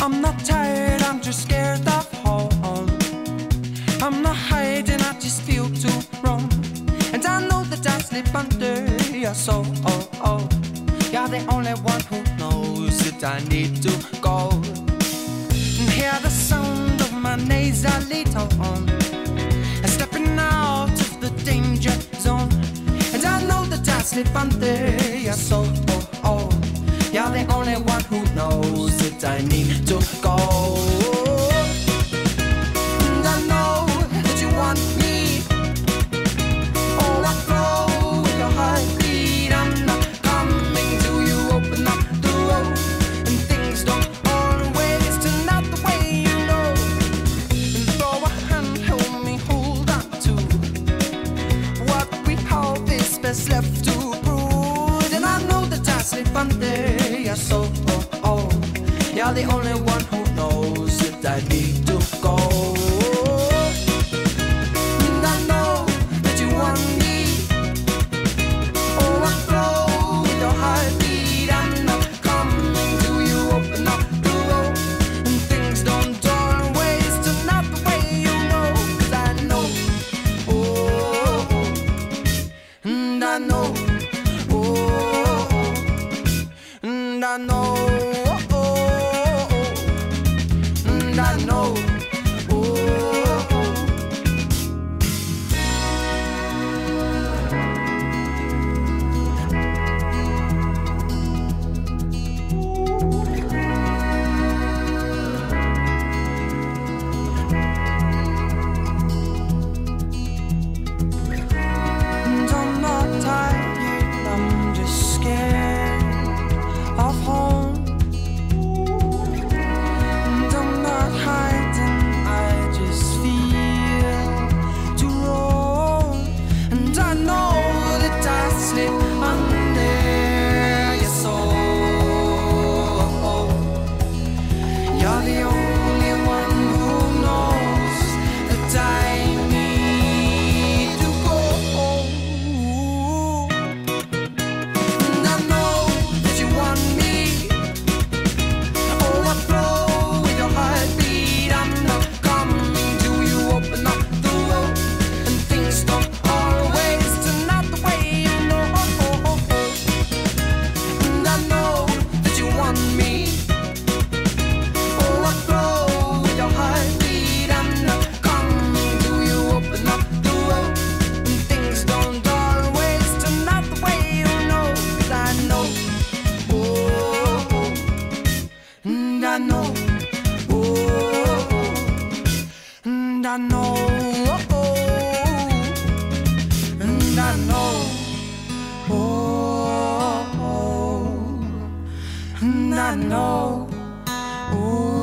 I'm not tired, I'm just scared of home. I'm not hiding, I just feel too wrong. And I know that I slip under your soul. You're the only one who knows that I need to go. And hear the sound of my nasally tone, and stepping out of the danger zone. And I know that I slip under your soul. You're the only one who knows that I need to go. And I know that you want me. Oh, I flow with your heartbeat. I'm not coming to you. Open up the road, and things don't always turn out the way you know. And throw a hand, hold me, hold on to what we have is best left to prove. And I know that I slip under your soul. You're the only one who knows that I need to go. And I know that you want me. Oh, I flow with your heartbeat. I'm not coming to you. Open up the road, and things don't always turn out the way you know. 'Cause I know, and I know, and I know. I know. And I'm not tired, I'm just scared of home. I know, and I know, and I know,